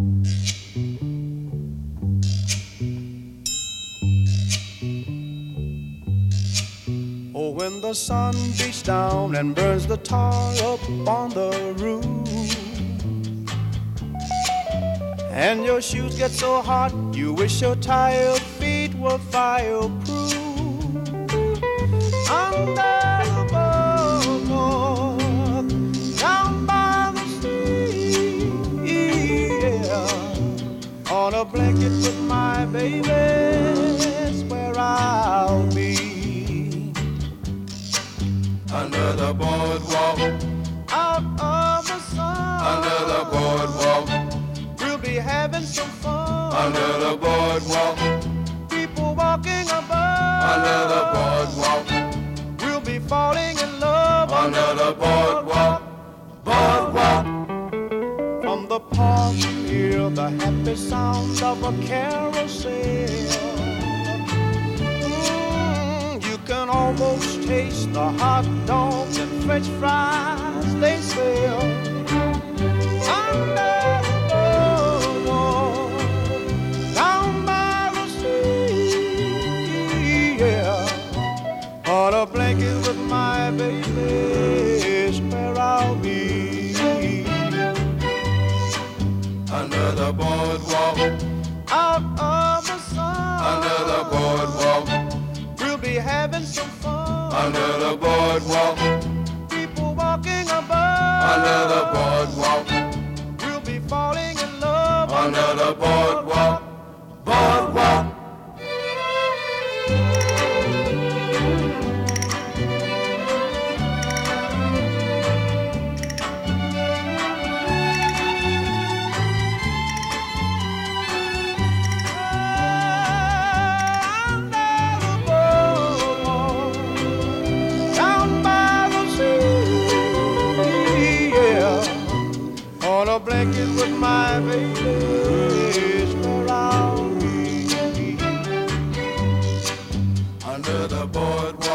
Oh, when the sun beats down and burns the tar up on the roof, and your shoes get so hot you wish your tired feet were fireproof. Under the boardwalk, down by the sea, yeah, on a blanket with my baby, that's where I'll be. Under the boardwalk, out of the sun, under the boardwalk, we'll be having some fun. Under the boardwalk, people walking above. Under the boardwalk, we'll be falling in love. Under the boardwalk, boardwalk. From the park you hear the happy sound of a carousel. You can almost taste the hot dogs and French fries they sell. Under the boardwalk, down by the sea, yeah, on a blanket with my baby is where I'll be. Under the boardwalk, out of the sun, under the boardwalk, we'll be having some fun. Under the boardwalk, people walking above. Under the boardwalk, we'll be falling in love. Under the boardwalk, boardwalk. A blanket with my baby is where I'll be. Under the boardwalk.